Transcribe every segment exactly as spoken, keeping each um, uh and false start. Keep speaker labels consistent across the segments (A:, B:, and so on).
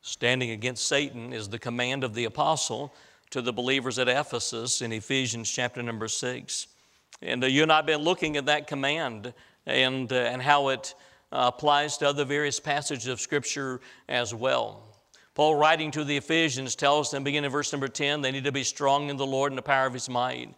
A: Standing against Satan is the command of the apostle to the believers at Ephesus in Ephesians chapter number six. And uh, you and I have been looking at that command and, uh, and how it uh, applies to other various passages of Scripture as well. Paul, writing to the Ephesians, tells them, beginning in verse number ten, they need to be strong in the Lord and the power of His might.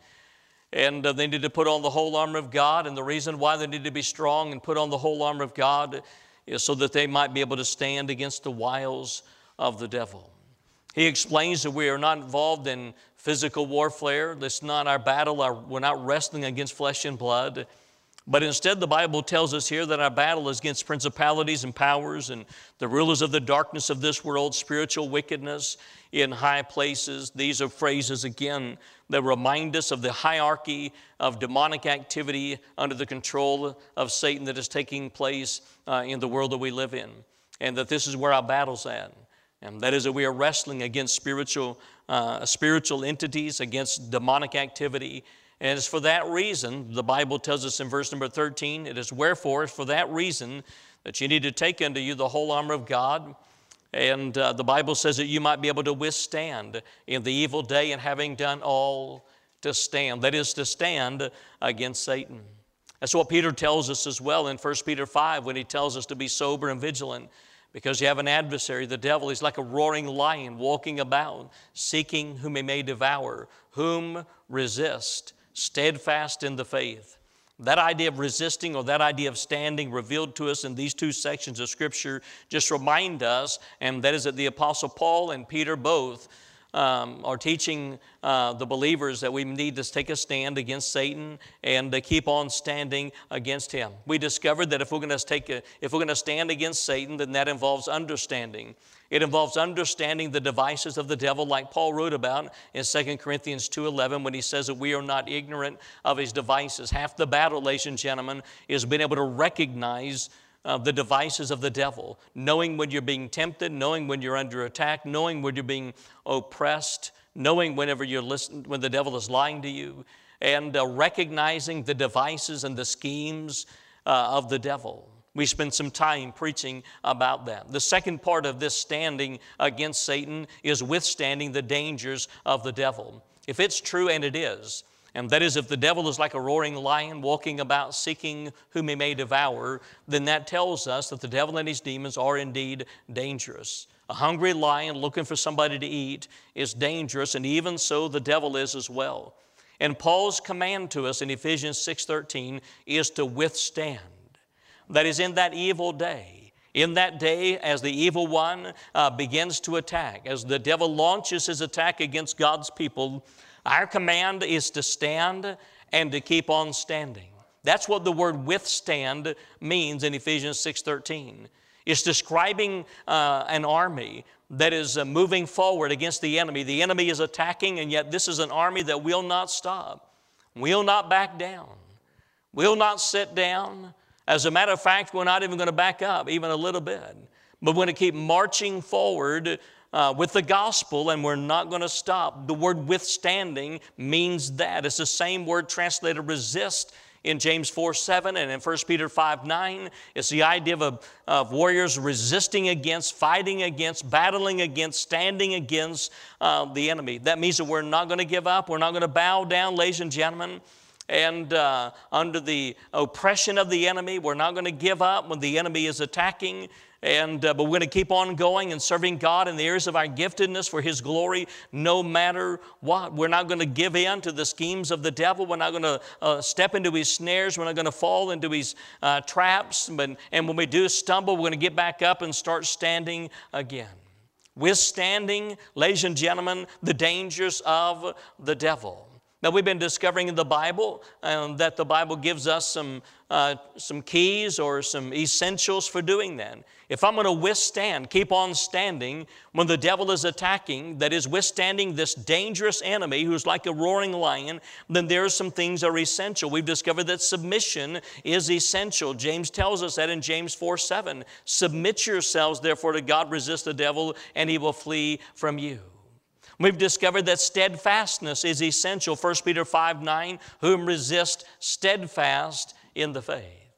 A: And uh, they need to put on the whole armor of God. And the reason why they need to be strong and put on the whole armor of God is so that they might be able to stand against the wiles of the devil. He explains that we are not involved in physical warfare. That's not our battle. Our, we're not wrestling against flesh and blood. But instead, the Bible tells us here that our battle is against principalities and powers and the rulers of the darkness of this world, spiritual wickedness in high places. These are phrases, again, that remind us of the hierarchy of demonic activity under the control of Satan that is taking place uh, in the world that we live in, and that this is where our battle's at. And that is that we are wrestling against spiritual, uh, spiritual entities, against demonic activity. And it's for that reason, the Bible tells us in verse number thirteen, it is wherefore, for that reason, that you need to take unto you the whole armor of God. And uh, the Bible says that you might be able to withstand in the evil day, and having done all, to stand. That is, to stand against Satan. That's what Peter tells us as well in First Peter five when he tells us to be sober and vigilant. Because you have an adversary, the devil. He's like a roaring lion walking about, seeking whom he may devour, whom resist, steadfast in the faith. That idea of resisting or that idea of standing revealed to us in these two sections of Scripture just remind us, and that is that the Apostle Paul and Peter both Um, are teaching uh, the believers that we need to take a stand against Satan and to keep on standing against him. We discovered that if we're going to take a, if we're going to stand against Satan, then that involves understanding. It involves understanding the devices of the devil, like Paul wrote about in Second Corinthians two eleven when he says that we are not ignorant of his devices. Half the battle, ladies and gentlemen, is being able to recognize Uh, the devices of the devil, knowing when you're being tempted, knowing when you're under attack, knowing when you're being oppressed, knowing whenever you're listening, when the devil is lying to you, and uh, recognizing the devices and the schemes uh, of the devil. We spent some time preaching about that. The second part of this standing against Satan is withstanding the dangers of the devil. If it's true, and it is, and that is, if the devil is like a roaring lion walking about seeking whom he may devour, then that tells us that the devil and his demons are indeed dangerous. A hungry lion looking for somebody to eat is dangerous, and even so the devil is as well. And Paul's command to us in Ephesians six thirteen is to withstand. That is, in that evil day, in that day as the evil one uh, begins to attack, as the devil launches his attack against God's people, our command is to stand and to keep on standing. That's what the word withstand means in Ephesians six thirteen. It's describing uh, an army that is uh, moving forward against the enemy. The enemy is attacking, and yet this is an army that will not stop, will not back down, will not sit down. As a matter of fact, we're not even going to back up even a little bit, but we're going to keep marching forward Uh, with the gospel, and we're not going to stop. The word withstanding means that. It's the same word translated resist in James four seven and in First Peter five nine. It's the idea of, a, of warriors resisting against, fighting against, battling against, standing against uh, the enemy. That means that we're not going to give up. We're not going to bow down, ladies and gentlemen. And uh, under the oppression of the enemy, we're not going to give up when the enemy is attacking. And, uh, but we're going to keep on going and serving God in the areas of our giftedness for His glory no matter what. We're not going to give in to the schemes of the devil. We're not going to uh, step into his snares. We're not going to fall into his uh, traps. But, and when we do stumble, we're going to get back up and start standing again. Withstanding, ladies and gentlemen, the dangers of the devil. Now, we've been discovering in the Bible um, that the Bible gives us some, uh, some keys or some essentials for doing that. If I'm going to withstand, keep on standing when the devil is attacking, that is withstanding this dangerous enemy who's like a roaring lion, then there are some things that are essential. We've discovered that submission is essential. James tells us that in James four seven. Submit yourselves, therefore, to God, resist the devil, and he will flee from you. We've discovered that steadfastness is essential. First Peter five nine, whom resist steadfast in the faith.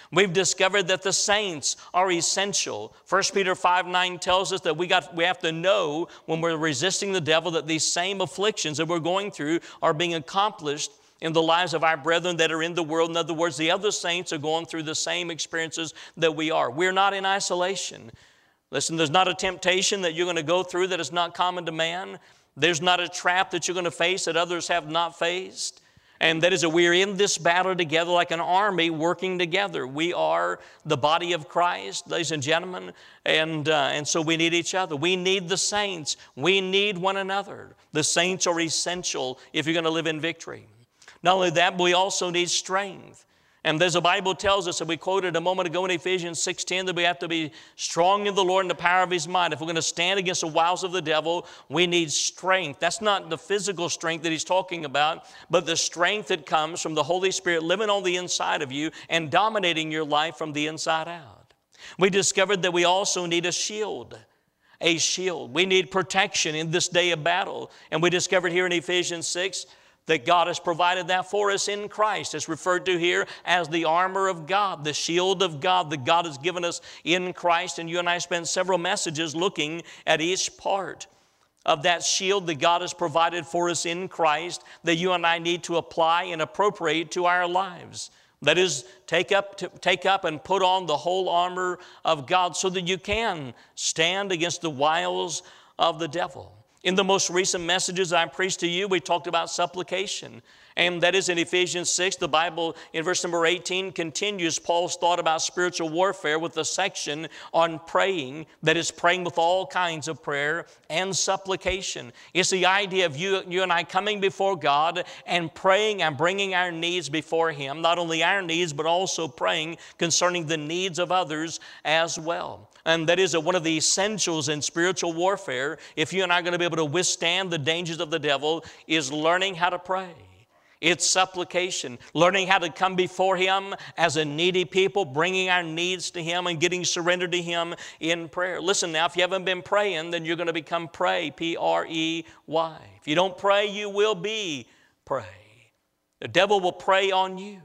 A: We've discovered that the saints are essential. First Peter five nine tells us that we, got, we have to know when we're resisting the devil that these same afflictions that we're going through are being accomplished in the lives of our brethren that are in the world. In other words, the other saints are going through the same experiences that we are. We're not in isolation. Listen, there's not a temptation that you're going to go through that is not common to man. There's not a trap that you're going to face that others have not faced. And that is that we're in this battle together like an army working together. We are the body of Christ, ladies and gentlemen, and, uh, and so we need each other. We need the saints. We need one another. The saints are essential if you're going to live in victory. Not only that, but we also need strength. And as the Bible tells us, and we quoted a moment ago in Ephesians six ten, that we have to be strong in the Lord and the power of His might. If we're going to stand against the wiles of the devil, we need strength. That's not the physical strength that he's talking about, but the strength that comes from the Holy Spirit living on the inside of you and dominating your life from the inside out. We discovered that we also need a shield. A shield. We need protection in this day of battle. And we discovered here in Ephesians six that God has provided that for us in Christ. It's referred to here as the armor of God, the shield of God that God has given us in Christ. And you and I spent several messages looking at each part of that shield that God has provided for us in Christ that you and I need to apply and appropriate to our lives. That is, take up, to, take up and put on the whole armor of God so that you can stand against the wiles of the devil. In the most recent messages I preached to you, we talked about supplication. And that is in Ephesians six. The Bible in verse number eighteen continues Paul's thought about spiritual warfare with a section on praying, that is praying with all kinds of prayer and supplication. It's the idea of you, you and I coming before God and praying and bringing our needs before Him. Not only our needs, but also praying concerning the needs of others as well. And that is one of the essentials in spiritual warfare, if you and I are going to be able to withstand the dangers of the devil, is learning how to pray. It's supplication, learning how to come before Him as a needy people, bringing our needs to Him and getting surrendered to Him in prayer. Listen now, if you haven't been praying, then you're going to become pray, P R E Y. If you don't pray, you will be prey. The devil will prey on you.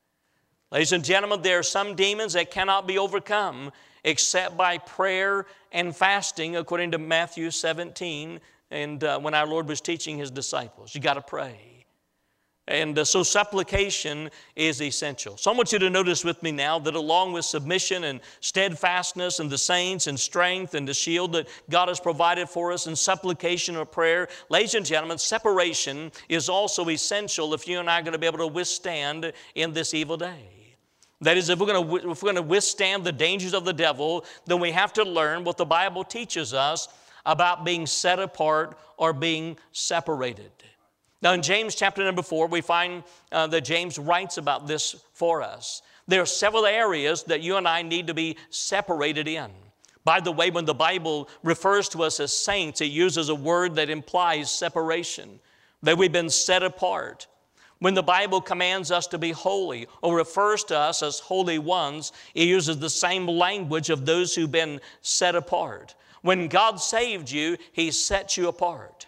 A: Ladies and gentlemen, there are some demons that cannot be overcome except by prayer and fasting, according to Matthew seventeen, and uh, when our Lord was teaching His disciples. You got to pray. And uh, so supplication is essential. So I want you to notice with me now that along with submission and steadfastness and the saints and strength and the shield that God has provided for us and supplication or prayer, ladies and gentlemen, separation is also essential if you and I are going to be able to withstand in this evil day. That is, if we're going to, if we're going to withstand the dangers of the devil, then we have to learn what the Bible teaches us about being set apart or being separated. Now, in James chapter number four, we find uh, that James writes about this for us. There are several areas that you and I need to be separated in. By the way, when the Bible refers to us as saints, it uses a word that implies separation, that we've been set apart. When the Bible commands us to be holy or refers to us as holy ones, it uses the same language of those who've been set apart. When God saved you, He set you apart.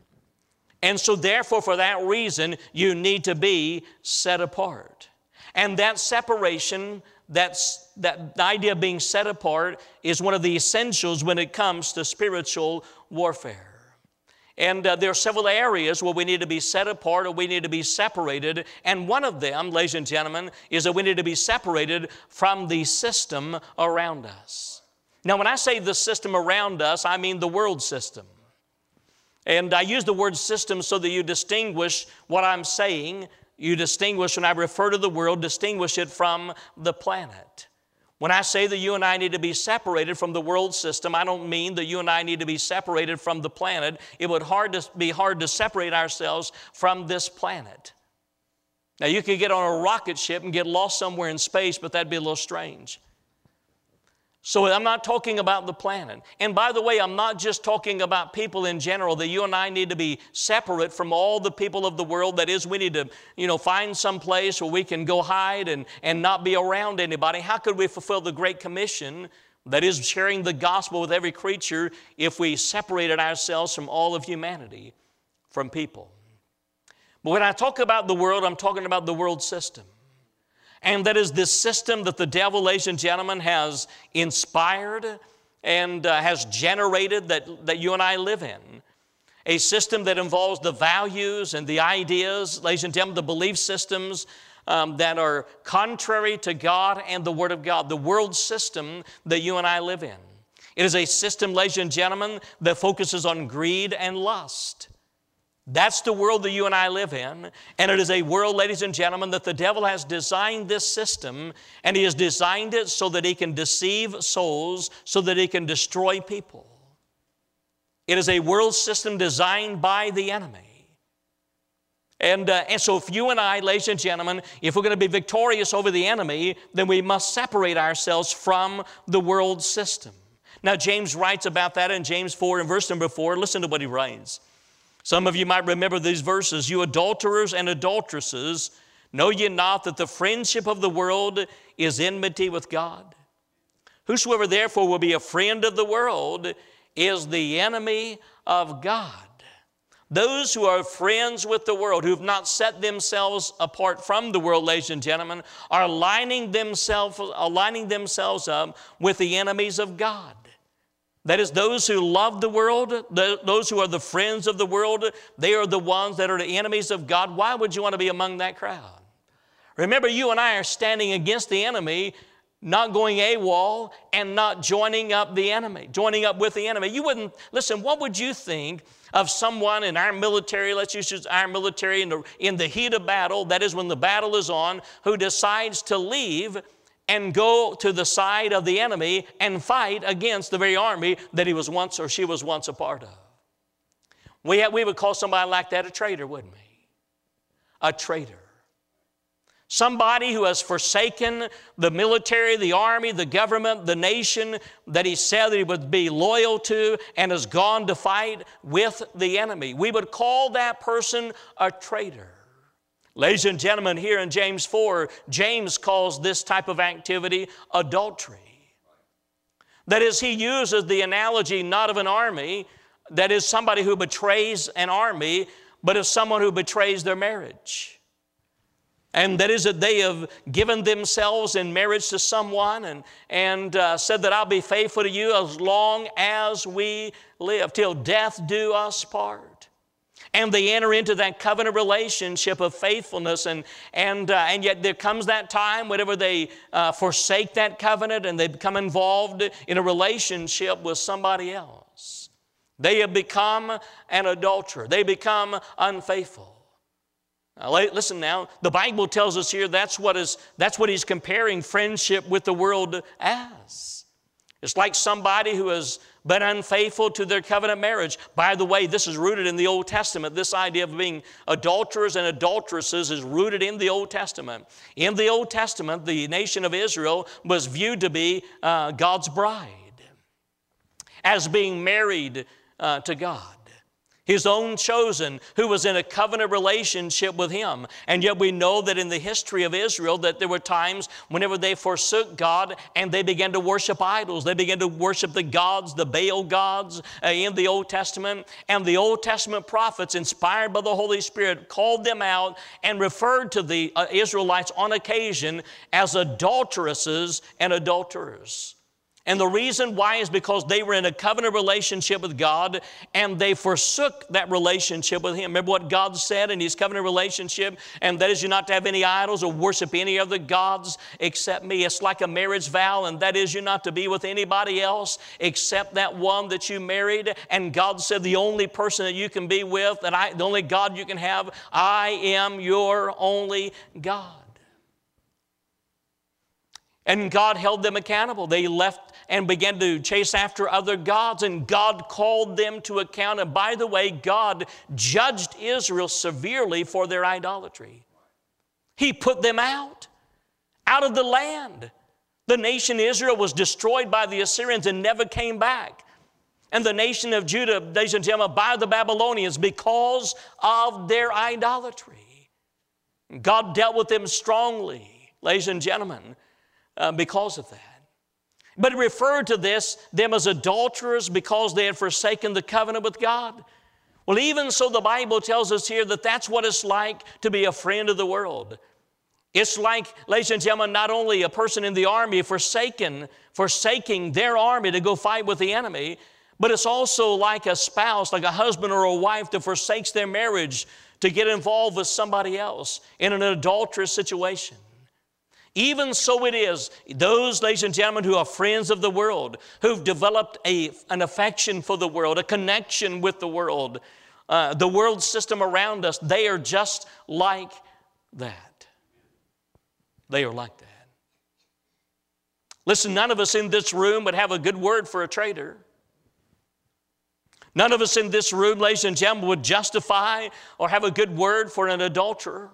A: And so therefore, for that reason, you need to be set apart. And that separation, that's, that idea of being set apart is one of the essentials when it comes to spiritual warfare. And uh, there are several areas where we need to be set apart or we need to be separated. And one of them, ladies and gentlemen, is that we need to be separated from the system around us. Now, when I say the system around us, I mean the world system. And I use the word system so that you distinguish what I'm saying. You distinguish, when I refer to the world, distinguish it from the planet. When I say that you and I need to be separated from the world system, I don't mean that you and I need to be separated from the planet. It would hard to be hard to separate ourselves from this planet. Now, you could get on a rocket ship and get lost somewhere in space, but that'd be a little strange. So I'm not talking about the planet. And by the way, I'm not just talking about people in general, that you and I need to be separate from all the people of the world. That is, we need to, you know, find some place where we can go hide and, and not be around anybody. How could we fulfill the Great Commission, that is sharing the gospel with every creature, if we separated ourselves from all of humanity, from people? But when I talk about the world, I'm talking about the world system. And that is this system that the devil, ladies and gentlemen, has inspired and uh, has generated that, that you and I live in. A system that involves the values and the ideas, ladies and gentlemen, the belief systems um, that are contrary to God and the Word of God, the world system that you and I live in. It is a system, ladies and gentlemen, that focuses on greed and lust. That's the world that you and I live in, and it is a world, ladies and gentlemen, that the devil has designed this system, and he has designed it so that he can deceive souls, so that he can destroy people. It is a world system designed by the enemy. And, uh, and so if you and I, ladies and gentlemen, if we're going to be victorious over the enemy, then we must separate ourselves from the world system. Now, James writes about that in James four and verse number four. Listen to what he writes. Some of you might remember these verses. You adulterers and adulteresses, know ye not that the friendship of the world is enmity with God? Whosoever therefore will be a friend of the world is the enemy of God. Those who are friends with the world, who have not set themselves apart from the world, ladies and gentlemen, are aligning themselves, aligning themselves up with the enemies of God. That is, those who love the world, those who are the friends of the world, they are the ones that are the enemies of God. Why would you want to be among that crowd? Remember, you and I are standing against the enemy, not going AWOL and not joining up the enemy, joining up with the enemy. You wouldn't, listen, what would you think of someone in our military, let's use our military in the, in the heat of battle, that is when the battle is on, who decides to leave and go to the side of the enemy and fight against the very army that he was once or she was once a part of? We, have, we would call somebody like that a traitor, wouldn't we? A traitor. Somebody who has forsaken the military, the army, the government, the nation that he said that he would be loyal to and has gone to fight with the enemy. We would call that person a traitor. Ladies and gentlemen, here in James four, James calls this type of activity adultery. That is, he uses the analogy not of an army, that is somebody who betrays an army, but of someone who betrays their marriage. And that is that they have given themselves in marriage to someone and, and uh, said that I'll be faithful to you as long as we live, till death do us part. And they enter into that covenant relationship of faithfulness, and, and, uh, and yet there comes that time whenever they uh, forsake that covenant and they become involved in a relationship with somebody else. They have become an adulterer. They become unfaithful. Now, listen now, the Bible tells us here that's what, is, that's what he's comparing friendship with the world as. It's like somebody who has been unfaithful to their covenant marriage. By the way, this is rooted in the Old Testament. This idea of being adulterers and adulteresses is rooted in the Old Testament. In the Old Testament, the nation of Israel was viewed to be uh, God's bride, as being married uh, to God. His own chosen, who was in a covenant relationship with him. And yet we know that in the history of Israel that there were times whenever they forsook God and they began to worship idols. They began to worship the gods, the Baal gods uh, in the Old Testament. And the Old Testament prophets, inspired by the Holy Spirit, called them out and referred to the uh, Israelites on occasion as adulteresses and adulterers. And the reason why is because they were in a covenant relationship with God and they forsook that relationship with Him. Remember what God said in His covenant relationship? And that is, you're not to have any idols or worship any other gods except me. It's like a marriage vow, and that is, you're not to be with anybody else except that one that you married. And God said, the only person that you can be with, and I, the only God you can have, I am your only God. And God held them accountable. They left and began to chase after other gods, and God called them to account. And by the way, God judged Israel severely for their idolatry. He put them out, out of the land. The nation Israel was destroyed by the Assyrians and never came back. And the nation of Judah, ladies and gentlemen, by the Babylonians because of their idolatry. God dealt with them strongly, ladies and gentlemen, Uh, because of that. But he referred to this, them as adulterers because they had forsaken the covenant with God. Well, even so, the Bible tells us here that that's what it's like to be a friend of the world. It's like, ladies and gentlemen, not only a person in the army forsaken, forsaking their army to go fight with the enemy, but it's also like a spouse, like a husband or a wife that forsakes their marriage to get involved with somebody else in an adulterous situation. Even so it is, those, ladies and gentlemen, who are friends of the world, who've developed a, an affection for the world, a connection with the world, uh, the world system around us, they are just like that. They are like that. Listen, none of us in this room would have a good word for a traitor. None of us in this room, ladies and gentlemen, would justify or have a good word for an adulterer.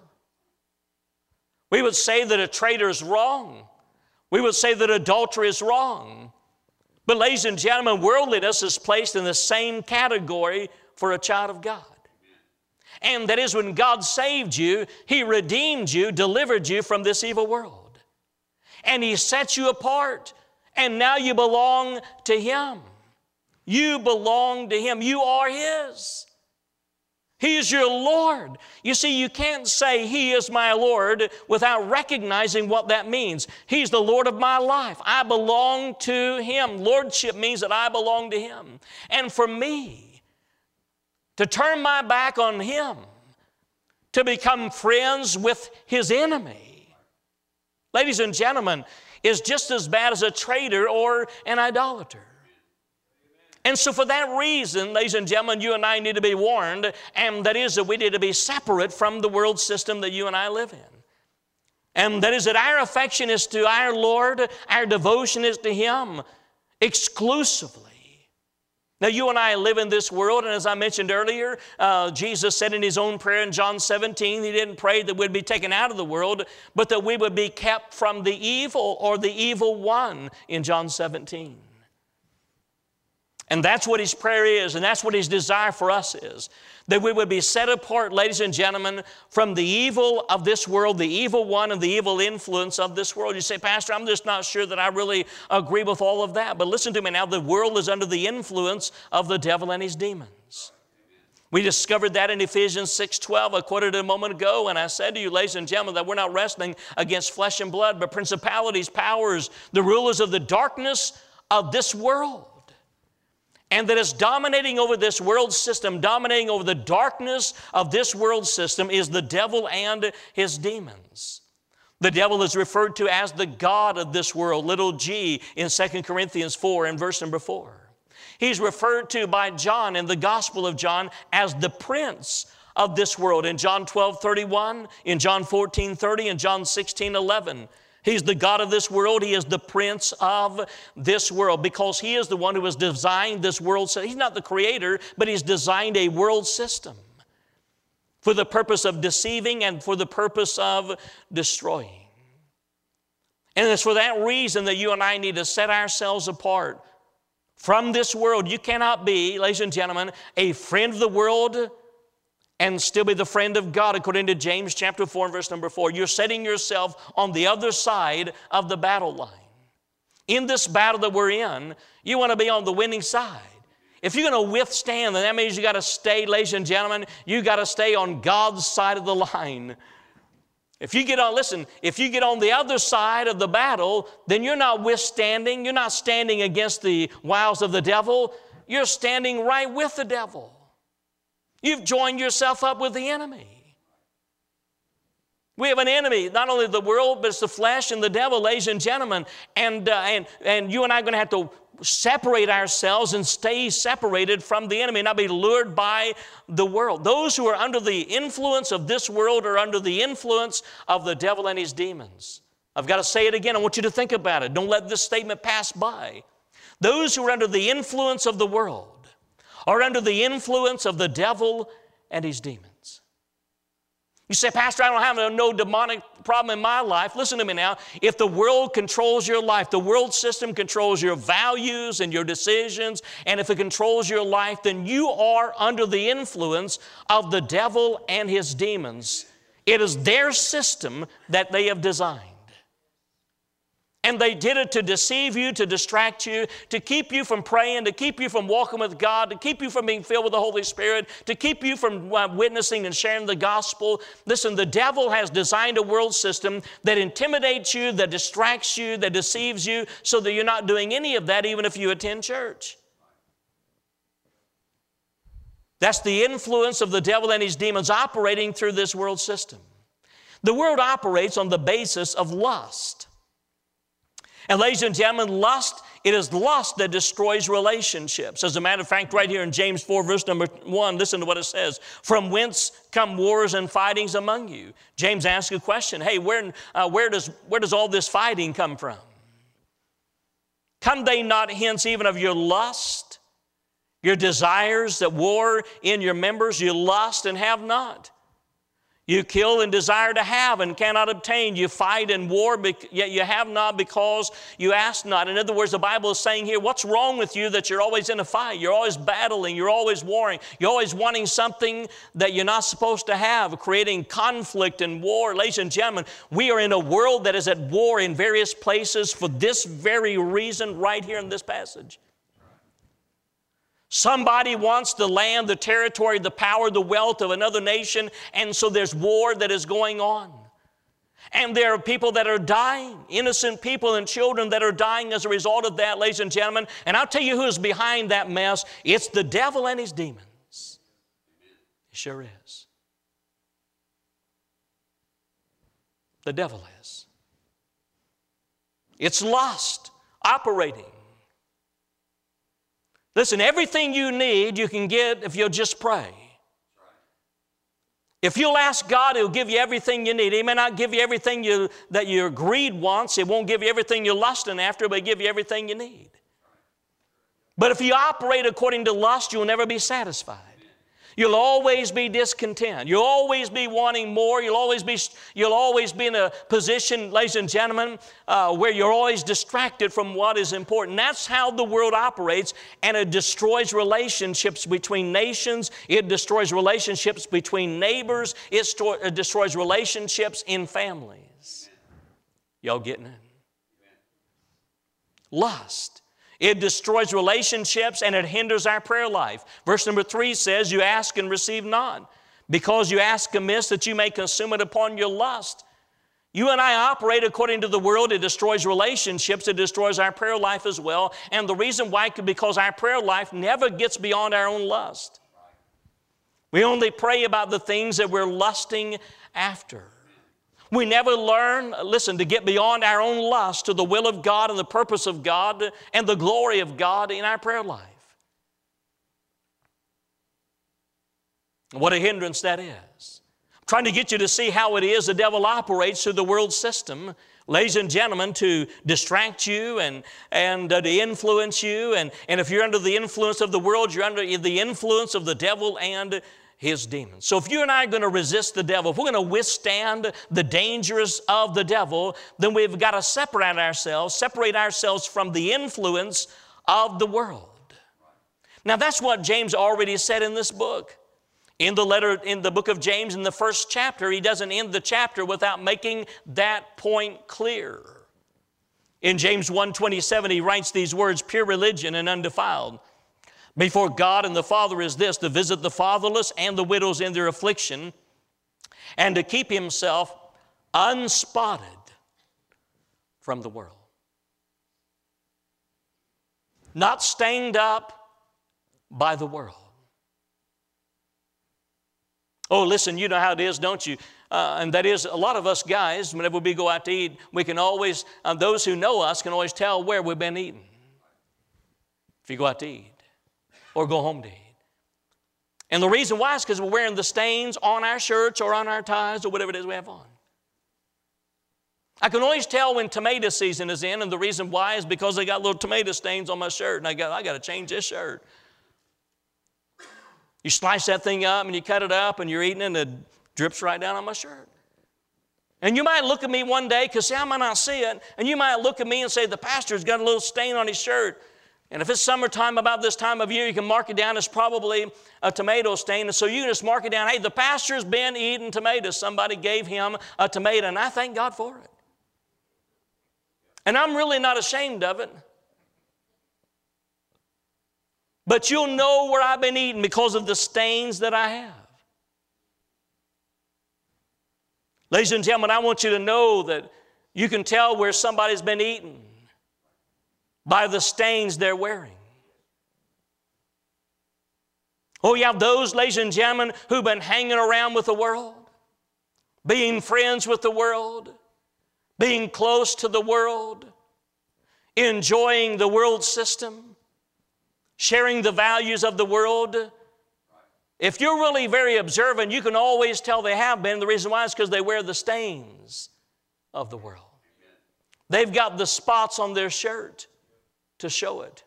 A: We would say that a traitor is wrong. We would say that adultery is wrong. But ladies and gentlemen, worldliness is placed in the same category for a child of God. And that is, when God saved you, He redeemed you, delivered you from this evil world. And He set you apart, and now you belong to Him. You belong to Him. You are His. He is your Lord. You see, you can't say He is my Lord without recognizing what that means. He's the Lord of my life. I belong to Him. Lordship means that I belong to Him. And for me to turn my back on Him, to become friends with His enemy, ladies and gentlemen, is just as bad as a traitor or an idolater. And so for that reason, ladies and gentlemen, you and I need to be warned, and that is that we need to be separate from the world system that you and I live in. And that is that our affection is to our Lord, our devotion is to Him exclusively. Now, you and I live in this world, and as I mentioned earlier, uh, Jesus said in His own prayer in John seventeen, He didn't pray that we'd be taken out of the world, but that we would be kept from the evil or the evil one in John seventeen. And that's what His prayer is, and that's what His desire for us is. That we would be set apart, ladies and gentlemen, from the evil of this world, the evil one and the evil influence of this world. You say, Pastor, I'm just not sure that I really agree with all of that. But listen to me now, the world is under the influence of the devil and his demons. We discovered that in Ephesians six twelve. I quoted it a moment ago, and I said to you, ladies and gentlemen, that we're not wrestling against flesh and blood, but principalities, powers, the rulers of the darkness of this world. And that is dominating over this world system, dominating over the darkness of this world system, is the devil and his demons. The devil is referred to as the god of this world, little g, in Second Corinthians four and verse number four. He's referred to by John in the Gospel of John as the prince of this world in John twelve thirty-one, in John fourteen thirty, and John sixteen eleven. He's the god of this world. He is the prince of this world because He is the one who has designed this world. He's not the creator, but He's designed a world system for the purpose of deceiving and for the purpose of destroying. And it's for that reason that you and I need to set ourselves apart from this world. You cannot be, ladies and gentlemen, a friend of the world and still be the friend of God, according to James chapter four and verse number four. You're setting yourself on the other side of the battle line. In this battle that we're in, you want to be on the winning side. If you're going to withstand, then that means you got to stay, ladies and gentlemen, you got to stay on God's side of the line. If you get on, listen, if you get on the other side of the battle, then you're not withstanding, you're not standing against the wiles of the devil, you're standing right with the devil. You've joined yourself up with the enemy. We have an enemy, not only the world, but it's the flesh and the devil, ladies and gentlemen. And, uh, and, and you and I are going to have to separate ourselves and stay separated from the enemy, not be lured by the world. Those who are under the influence of this world are under the influence of the devil and his demons. I've got to say it again. I want you to think about it. Don't let this statement pass by. Those who are under the influence of the world are under the influence of the devil and his demons. You say, Pastor, I don't have no demonic problem in my life. Listen to me now. If the world controls your life, the world system controls your values and your decisions, and if it controls your life, then you are under the influence of the devil and his demons. It is their system that they have designed. And they did it to deceive you, to distract you, to keep you from praying, to keep you from walking with God, to keep you from being filled with the Holy Spirit, to keep you from uh, witnessing and sharing the gospel. Listen, the devil has designed a world system that intimidates you, that distracts you, that deceives you, so that you're not doing any of that even if you attend church. That's the influence of the devil and his demons operating through this world system. The world operates on the basis of lust. And ladies and gentlemen, lust, it is lust that destroys relationships. As a matter of fact, right here in James four, verse number one, listen to what it says. From whence come wars and fightings among you? James asks a question. Hey, where, uh, where, does, where does all this fighting come from? Come they not hence even of your lust, your desires that war in your members? You lust and have not. You kill and desire to have and cannot obtain. You fight and war, yet you have not because you ask not. In other words, the Bible is saying here, what's wrong with you that you're always in a fight? You're always battling. You're always warring. You're always wanting something that you're not supposed to have, creating conflict and war. Ladies and gentlemen, we are in a world that is at war in various places for this very reason right here in this passage. Somebody wants the land, the territory, the power, the wealth of another nation, and so there's war that is going on. And there are people that are dying, innocent people and children that are dying as a result of that, ladies and gentlemen. And I'll tell you who's behind that mess. It's the devil and his demons. It sure is. The devil is. It's lust operating. Listen, everything you need you can get if you'll just pray. If you'll ask God, He'll give you everything you need. He may not give you everything you, that your greed wants. He won't give you everything you're lusting after, but He'll give you everything you need. But if you operate according to lust, you'll never be satisfied. You'll always be discontent. You'll always be wanting more. You'll always be, you'll always be in a position, ladies and gentlemen, uh, where you're always distracted from what is important. That's how the world operates, and it destroys relationships between nations. It destroys relationships between neighbors. It, sto- it destroys relationships in families. Y'all getting it? Lust. It destroys relationships and it hinders our prayer life. Verse number three says, you ask and receive not, because you ask amiss that you may consume it upon your lust. You and I operate according to the world. It destroys relationships. It destroys our prayer life as well. And the reason why, because our prayer life never gets beyond our own lust. We only pray about the things that we're lusting after. We never learn, listen, to get beyond our own lust to the will of God and the purpose of God and the glory of God in our prayer life. What a hindrance that is. I'm trying to get you to see how it is the devil operates through the world system, ladies and gentlemen, to distract you and, and uh, to influence you. And, and if you're under the influence of the world, you're under the influence of the devil and his demons. So if you and I are going to resist the devil, if we're going to withstand the dangers of the devil, then we've got to separate ourselves, separate ourselves from the influence of the world. Now that's what James already said in this book. In the letter, in the book of James, in the first chapter, he doesn't end the chapter without making that point clear. In James one twenty-seven, he writes these words, pure religion and undefiled before God and the Father is this, to visit the fatherless and the widows in their affliction, and to keep himself unspotted from the world. Not stained up by the world. Oh, listen, you know how it is, don't you? Uh, and that is, a lot of us guys, whenever we go out to eat, we can always, uh, those who know us can always tell where we've been eating. If you go out to eat. Or go home to eat. And the reason why is because we're wearing the stains on our shirts or on our ties or whatever it is we have on. I can always tell when tomato season is in, and the reason why is because they got little tomato stains on my shirt, and I got, I got to change this shirt. You slice that thing up and you cut it up and you're eating it and it drips right down on my shirt. And you might look at me one day, because see, I might not see it, and you might look at me and say, the pastor's got a little stain on his shirt. And if it's summertime, about this time of year, you can mark it down as probably a tomato stain. And so you can just mark it down, hey, the pastor's been eating tomatoes. Somebody gave him a tomato, and I thank God for it. And I'm really not ashamed of it. But you'll know where I've been eating because of the stains that I have. Ladies and gentlemen, I want you to know that you can tell where somebody's been eaten by the stains they're wearing. Oh, you have those, ladies and gentlemen, who've been hanging around with the world, being friends with the world, being close to the world, enjoying the world system, sharing the values of the world. If you're really very observant, you can always tell they have been. The reason why is because they wear the stains of the world. They've got the spots on their shirt to show it.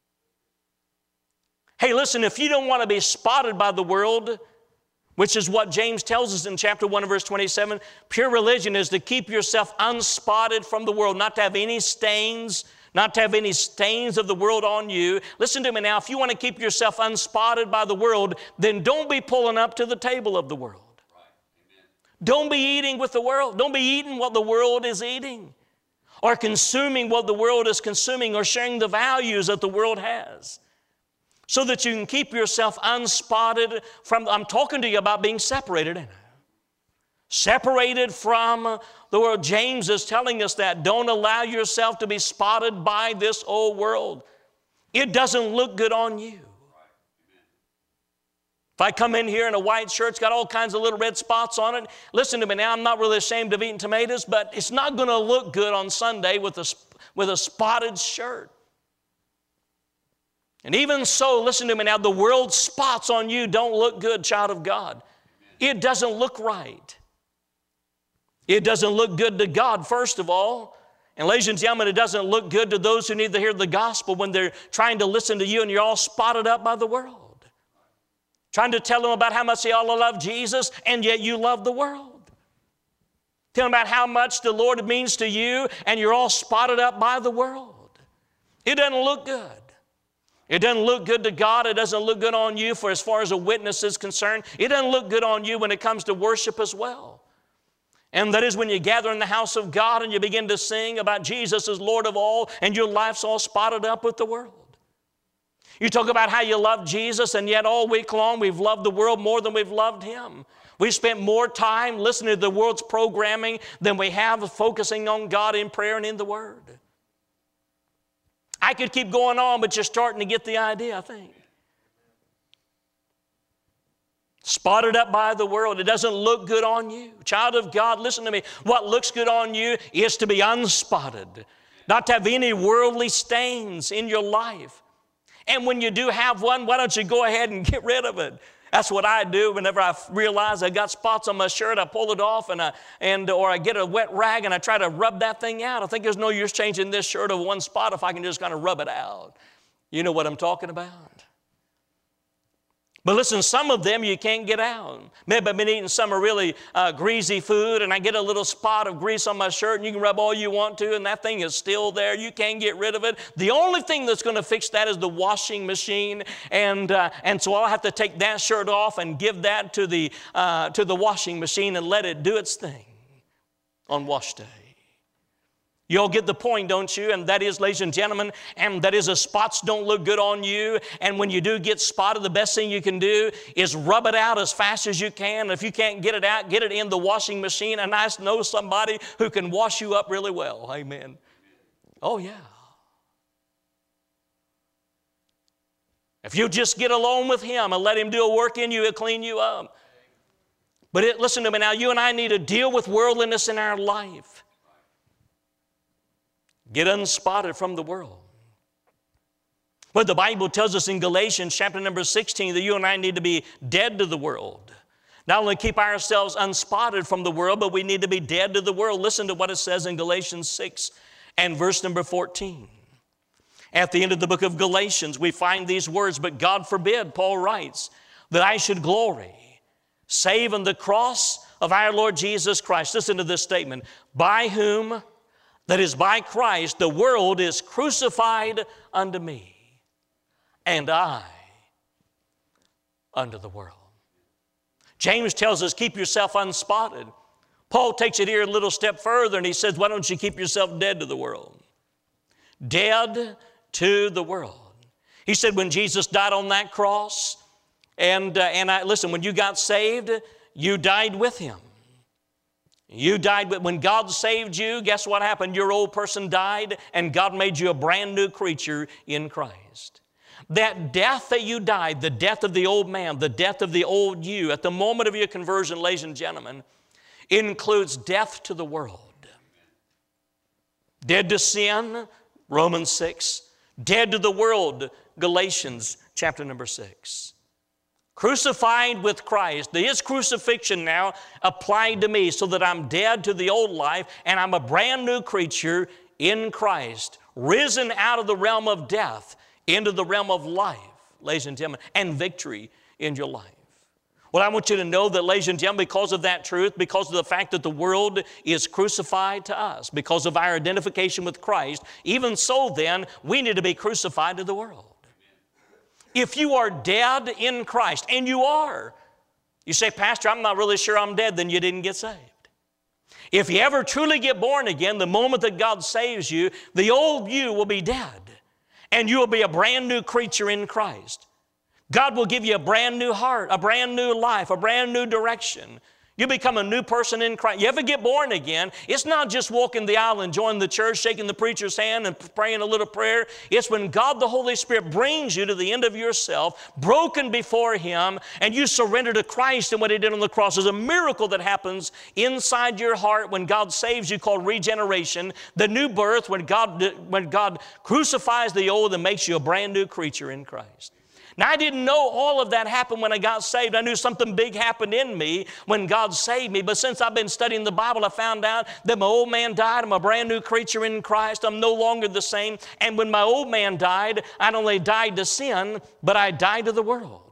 A: Hey, listen, if you don't want to be spotted by the world, which is what James tells us in chapter one and verse twenty-seven, pure religion is to keep yourself unspotted from the world, not to have any stains, not to have any stains of the world on you. Listen to me now, if you want to keep yourself unspotted by the world, then don't be pulling up to the table of the world. Right. Don't be eating with the world. Don't be eating what the world is eating, or consuming what the world is consuming, or sharing the values that the world has, so that you can keep yourself unspotted from, I'm talking to you about being separated, ain't I? Separated from the world. James is telling us that. Don't allow yourself to be spotted by this old world. It doesn't look good on you. If I come in here in a white shirt, it's got all kinds of little red spots on it. Listen to me now, I'm not really ashamed of eating tomatoes, but it's not going to look good on Sunday with a, with a spotted shirt. And even so, listen to me now, the world's spots on you don't look good, child of God. It doesn't look right. It doesn't look good to God, first of all. And ladies and gentlemen, it doesn't look good to those who need to hear the gospel when they're trying to listen to you and you're all spotted up by the world. Trying to tell them about how much they all love Jesus, and yet you love the world. Tell them about how much the Lord means to you, and you're all spotted up by the world. It doesn't look good. It doesn't look good to God. It doesn't look good on you for as far as a witness is concerned. It doesn't look good on you when it comes to worship as well. And that is when you gather in the house of God and you begin to sing about Jesus as Lord of all, and your life's all spotted up with the world. You talk about how you love Jesus, and yet all week long we've loved the world more than we've loved Him. We've spent more time listening to the world's programming than we have focusing on God in prayer and in the Word. I could keep going on, but you're starting to get the idea, I think. Spotted up by the world. It doesn't look good on you. Child of God, listen to me. What looks good on you is to be unspotted, not to have any worldly stains in your life. And when you do have one, why don't you go ahead and get rid of it? That's what I do whenever I realize I got spots on my shirt. I pull it off, and I, and or I get a wet rag and I try to rub that thing out. I think there's no use changing this shirt of one spot if I can just kind of rub it out. You know what I'm talking about. But listen, some of them you can't get out. Maybe I've been eating some really uh, greasy food, and I get a little spot of grease on my shirt, and you can rub all you want to, and that thing is still there. You can't get rid of it. The only thing that's going to fix that is the washing machine, and uh, and so I'll have to take that shirt off and give that to the uh, to the washing machine and let it do its thing on wash day. You all get the point, don't you? And that is, ladies and gentlemen, and that is the spots don't look good on you. And when you do get spotted, the best thing you can do is rub it out as fast as you can. If you can't get it out, get it in the washing machine. And I know somebody who can wash you up really well. Amen. Oh, yeah. If you just get alone with Him and let Him do a work in you, He'll clean you up. But it, listen to me now, you and I need to deal with worldliness in our life. Get unspotted from the world. But the Bible tells us in Galatians chapter number sixteen that you and I need to be dead to the world. Not only keep ourselves unspotted from the world, but we need to be dead to the world. Listen to what it says in Galatians six and verse number fourteen. At the end of the book of Galatians, we find these words, "But God forbid," Paul writes, "that I should glory, save in the cross of our Lord Jesus Christ." Listen to this statement. "By whom," that is, by Christ, "the world is crucified unto me, and I unto the world." James tells us, keep yourself unspotted. Paul takes it here a little step further, and he says, why don't you keep yourself dead to the world? Dead to the world. He said when Jesus died on that cross, and, uh, and I, listen, when you got saved, you died with Him. You died with, when God saved you, guess what happened? Your old person died, and God made you a brand new creature in Christ. That death that you died, the death of the old man, the death of the old you, at the moment of your conversion, ladies and gentlemen, includes death to the world. Dead to sin, Romans six. Dead to the world, Galatians chapter number six. Crucified with Christ. His crucifixion now applied to me so that I'm dead to the old life and I'm a brand new creature in Christ, risen out of the realm of death into the realm of life, ladies and gentlemen, and victory in your life. Well, I want you to know that, ladies and gentlemen, because of that truth, because of the fact that the world is crucified to us, because of our identification with Christ, even so then, we need to be crucified to the world. If you are dead in Christ, and you are, you say, Pastor, I'm not really sure I'm dead, then you didn't get saved. If you ever truly get born again, the moment that God saves you, the old you will be dead, and you will be a brand new creature in Christ. God will give you a brand new heart, a brand new life, a brand new direction. You become a new person in Christ. You ever get born again, it's not just walking the aisle and joining the church, shaking the preacher's hand and praying a little prayer. It's when God the Holy Spirit brings you to the end of yourself, broken before Him, and you surrender to Christ and what He did on the cross. There's a miracle that happens inside your heart when God saves you called regeneration, the new birth, when God, when God crucifies the old and makes you a brand new creature in Christ. Now, I didn't know all of that happened when I got saved. I knew something big happened in me when God saved me. But since I've been studying the Bible, I found out that my old man died. I'm a brand new creature in Christ. I'm no longer the same. And when my old man died, I not only died to sin, but I died to the world.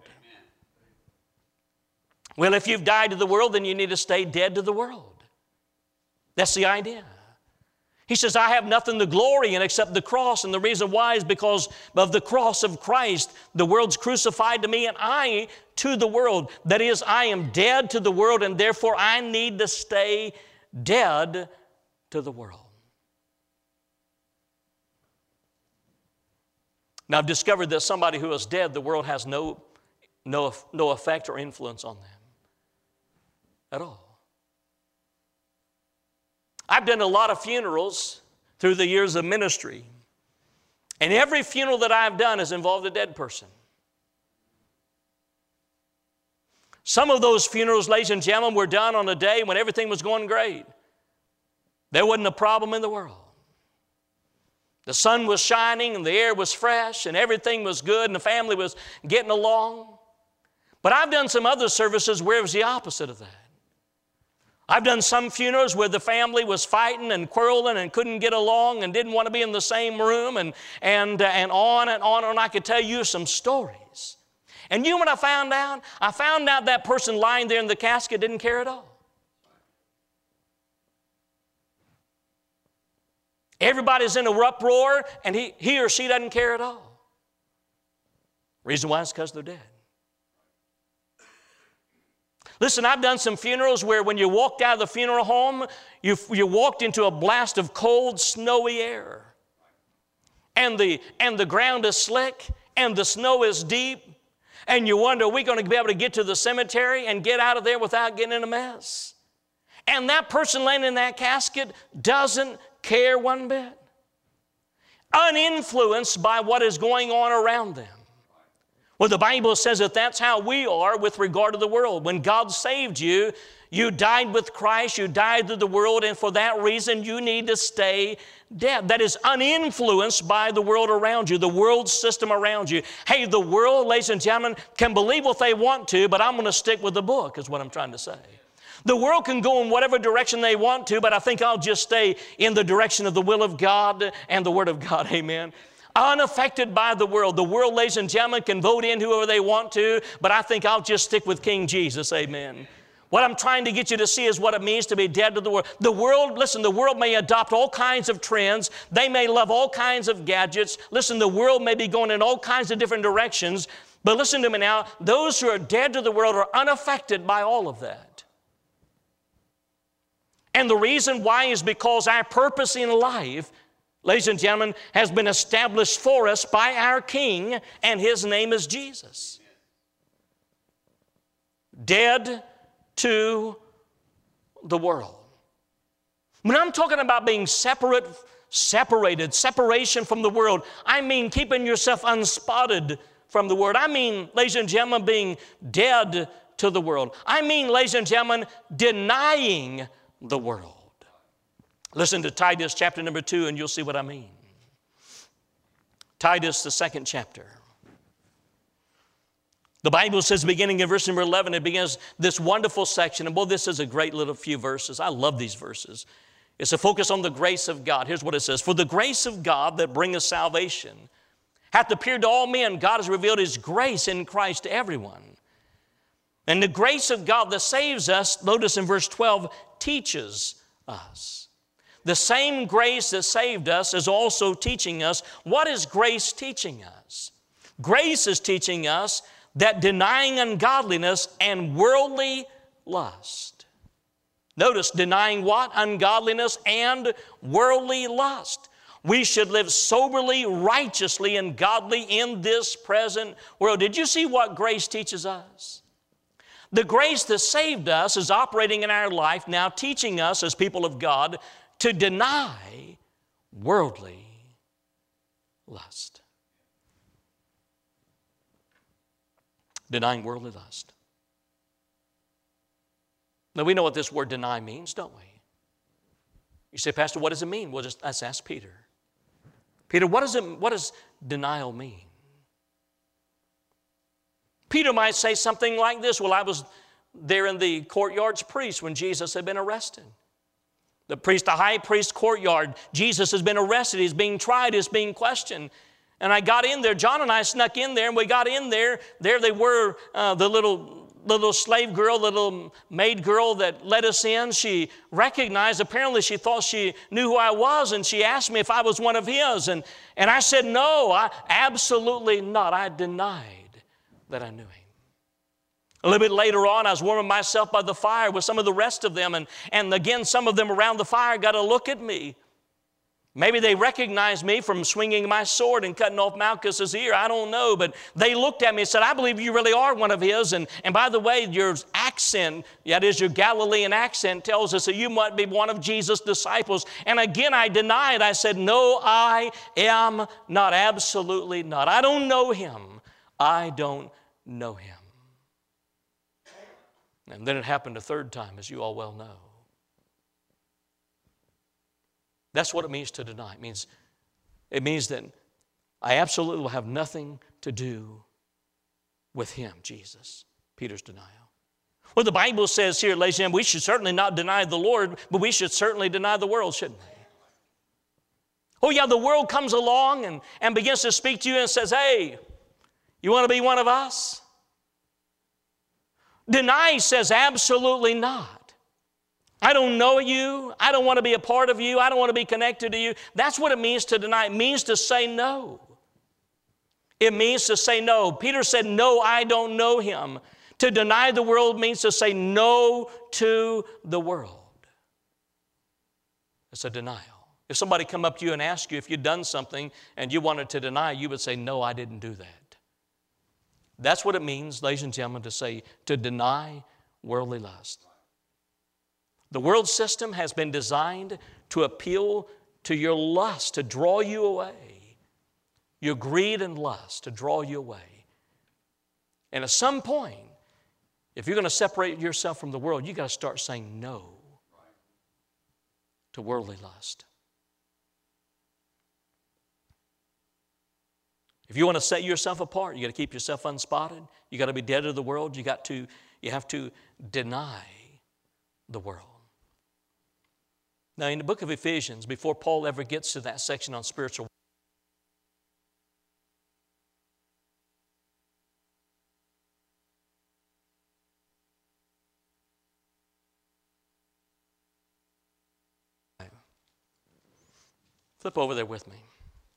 A: Well, if you've died to the world, then you need to stay dead to the world. That's the idea. He says, I have nothing to glory in except the cross, and the reason why is because of the cross of Christ. The world's crucified to me, and I to the world. That is, I am dead to the world, and therefore I need to stay dead to the world. Now, I've discovered that somebody who is dead, the world has no, no, no effect or influence on them at all. I've done a lot of funerals through the years of ministry, and every funeral that I've done has involved a dead person. Some of those funerals, ladies and gentlemen, were done on a day when everything was going great. There wasn't a problem in the world. The sun was shining and the air was fresh and everything was good and the family was getting along. But I've done some other services where it was the opposite of that. I've done some funerals where the family was fighting and quarreling and couldn't get along and didn't want to be in the same room and, and, uh, and on and on and I could tell you some stories. And you know what I found out? I found out that person lying there in the casket didn't care at all. Everybody's in a uproar and he, he or she doesn't care at all. Reason why is because they're dead. Listen, I've done some funerals where when you walked out of the funeral home, you, you walked into a blast of cold, snowy air. And the, and the ground is slick, and the snow is deep, and you wonder, are we going to be able to get to the cemetery and get out of there without getting in a mess? And that person laying in that casket doesn't care one bit. Uninfluenced by what is going on around them. Well, the Bible says that that's how we are with regard to the world. When God saved you, you died with Christ, you died to the world, and for that reason you need to stay dead. That is uninfluenced by the world around you, the world system around you. Hey, the world, ladies and gentlemen, can believe what they want to, but I'm going to stick with the book, is what I'm trying to say. The world can go in whatever direction they want to, but I think I'll just stay in the direction of the will of God and the Word of God. Amen. Unaffected by the world. The world, ladies and gentlemen, can vote in whoever they want to, but I think I'll just stick with King Jesus. Amen. What I'm trying to get you to see is what it means to be dead to the world. The world, listen, the world may adopt all kinds of trends. They may love all kinds of gadgets. Listen, the world may be going in all kinds of different directions, but listen to me now. Those who are dead to the world are unaffected by all of that. And the reason why is because our purpose in life, ladies and gentlemen, has been established for us by our King, and His name is Jesus. Dead to the world. When I'm talking about being separate, separated, separation from the world, I mean keeping yourself unspotted from the world. I mean, ladies and gentlemen, being dead to the world. I mean, ladies and gentlemen, denying the world. Listen to Titus chapter number two and you'll see what I mean. Titus, the second chapter. The Bible says, beginning in verse number eleven, it begins this wonderful section. And boy, this is a great little few verses. I love these verses. It's a focus on the grace of God. Here's what it says. For the grace of God that bringeth salvation hath appeared to all men. God has revealed His grace in Christ to everyone. And the grace of God that saves us, notice in verse twelve, teaches us. The same grace that saved us is also teaching us. What is grace teaching us? Grace is teaching us that denying ungodliness and worldly lust. Notice, denying what? Ungodliness and worldly lust. We should live soberly, righteously, and godly in this present world. Did you see what grace teaches us? The grace that saved us is operating in our life now, teaching us as people of God to deny worldly lust. Denying worldly lust. Now, we know what this word deny means, don't we? You say, Pastor, what does it mean? Well, just let's ask Peter. Peter, what does it, what does denial mean? Peter might say something like this. Well, I was there in the courtyard's priest when Jesus had been arrested. The priest, the high priest courtyard. Jesus has been arrested. He's being tried. He's being questioned. And I got in there. John and I snuck in there, and we got in there. There they were, uh, the little, little slave girl, the little maid girl that let us in. She recognized, apparently she thought she knew who I was, and she asked me if I was one of his. And, and I said, no, I, absolutely not. I denied that I knew him. A little bit later on, I was warming myself by the fire with some of the rest of them, and, and again, some of them around the fire got a look at me. Maybe they recognized me from swinging my sword and cutting off Malchus's ear. I don't know, but they looked at me and said, I believe you really are one of his. And, and by the way, your accent, that is your Galilean accent, tells us that you might be one of Jesus' disciples. And again, I denied. I said, no, I am not. Absolutely not. I don't know him. I don't know him. And then it happened a third time, as you all well know. That's what it means to deny. It means, it means that I absolutely will have nothing to do with him, Jesus. Peter's denial. Well, the Bible says here, ladies and gentlemen, we should certainly not deny the Lord, but we should certainly deny the world, shouldn't we? Oh yeah, the world comes along and, and begins to speak to you and says, hey, you want to be one of us? Deny says absolutely not. I don't know you. I don't want to be a part of you. I don't want to be connected to you. That's what it means to deny. It means to say no. It means to say no. Peter said, no, I don't know him. To deny the world means to say no to the world. It's a denial. If somebody come up to you and ask you if you'd done something and you wanted to deny, you would say, no, I didn't do that. That's what it means, ladies and gentlemen, to say, to deny worldly lust. The world system has been designed to appeal to your lust, to draw you away. Your greed and lust, to draw you away. And at some point, if you're going to separate yourself from the world, you've got to start saying no to worldly lust. If you want to set yourself apart, you got to keep yourself unspotted. You got to be dead to the world. You got to, you have to deny the world. Now, in the book of Ephesians, before Paul ever gets to that section on spiritual, flip over there with me.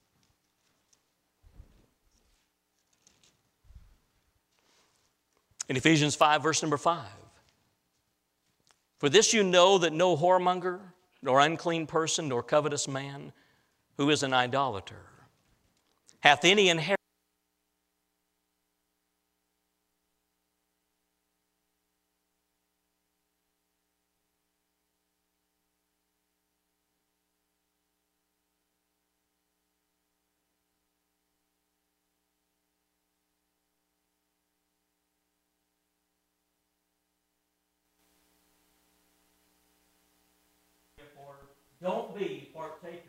A: In Ephesians five, verse number five. For this you know that no whoremonger, nor unclean person, nor covetous man, who is an idolater? Hath any inheritance? Don't be partakers.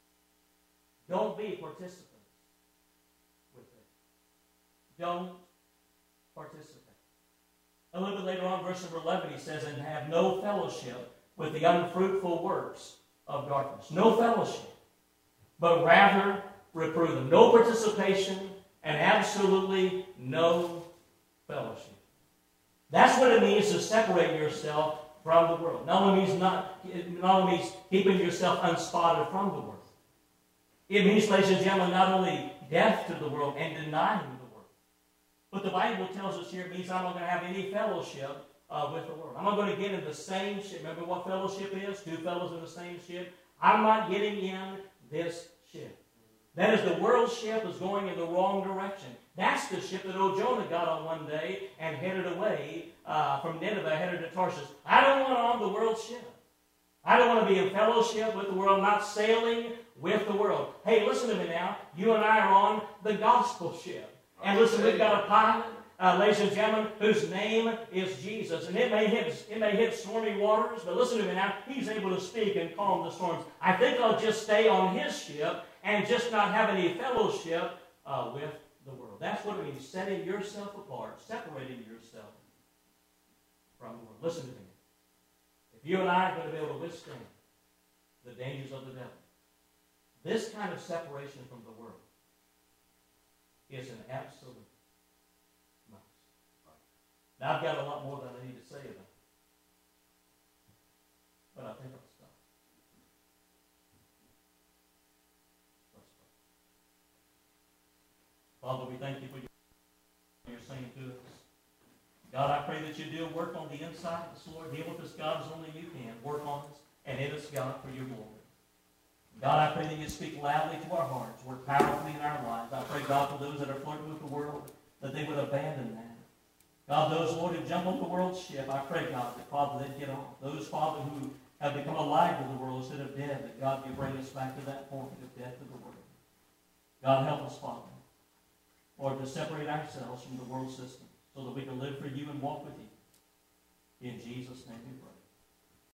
A: Don't be participants with it. Don't participate. A little bit later on, verse number eleven, he says, and have no fellowship with the unfruitful works of darkness. No fellowship, but rather reprove them. No participation and absolutely no fellowship. That's what it means to separate yourself from the world. Not only means not, not only means keeping yourself unspotted from the world. It means, ladies and gentlemen, not only death to the world and denying the world. But the Bible tells us here it means I'm not going to have any fellowship uh, with the world. I'm not going to get in the same ship. Remember what fellowship is? Two fellows in the same ship. I'm not getting in this ship. That is, the world ship is going in the wrong direction. That's the ship that old Jonah got on one day and headed away uh, from Nineveh, headed to Tarshish. I don't want on the world ship. I don't want to be in fellowship with the world, not sailing with the world. Hey, listen to me now. You and I are on the gospel ship. And listen, we've got a pilot, uh, ladies and gentlemen, whose name is Jesus. And it may hit, it may hit stormy waters, but listen to me now. He's able to speak and calm the storms. I think I'll just stay on his ship and just not have any fellowship uh, with the world. That's what it means, setting yourself apart, separating yourself from the world. Listen to me. If you and I are going to be able to withstand the dangers of the devil, this kind of separation from the world is an absolute must. Now, I've got a lot more than I need to say about it, but I think I'll stop. Let's pray. Father, we thank you for your, your saying to us. God, I pray that you do work on the inside of us, Lord. Deal with us, God, as only you can. Work on us and in us, God, for your glory. God, I pray that you speak loudly to our hearts, work powerfully in our lives. I pray, God, for those that are flirting with the world, that they would abandon that. God, those, Lord, who jump on the world's ship, I pray, God, that, Father, they'd get off. Those, Father, who have become alive to the world instead of dead, that, God, you bring us back to that point of death to the world. God, help us, Father, Lord, to separate ourselves from the world system so that we can live for you and walk with you. In Jesus' name we pray.